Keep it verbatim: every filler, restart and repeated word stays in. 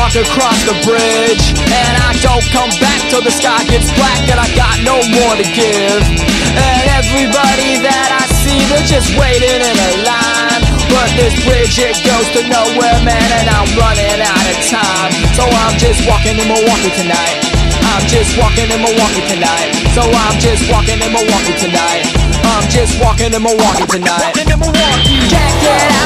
walk across the bridge, and I don't come back till the sky gets black and I got no more to give. And everybody that I see, they're just waiting in a line, but this bridge, it goes to nowhere, man, and I'm running out of time. So I'm just walking in Milwaukee tonight. I'm just walking in Milwaukee tonight. So I'm just walking in Milwaukee tonight. I'm just walking in Milwaukee tonight. Walking in Milwaukee. Can't get out